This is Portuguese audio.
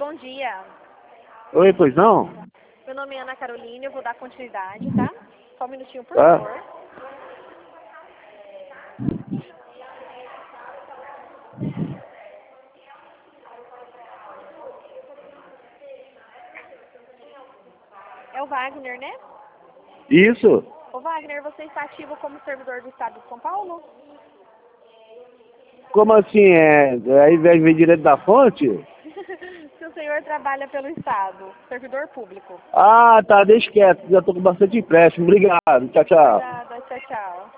bom dia. Oi, pois não? Meu nome é Ana Carolina, eu vou dar continuidade, tá? Só um minutinho, por Tá. favor. É o Wagner, né? Isso? Ô Wagner, você está ativo como servidor do Estado de São Paulo? Como assim? Aí vem direto da fonte? Se o senhor trabalha pelo Estado, servidor público. Ah, tá, deixa quieto. Já tô com bastante empréstimo. Obrigado. Tchau, tchau. Nada, tchau, tchau.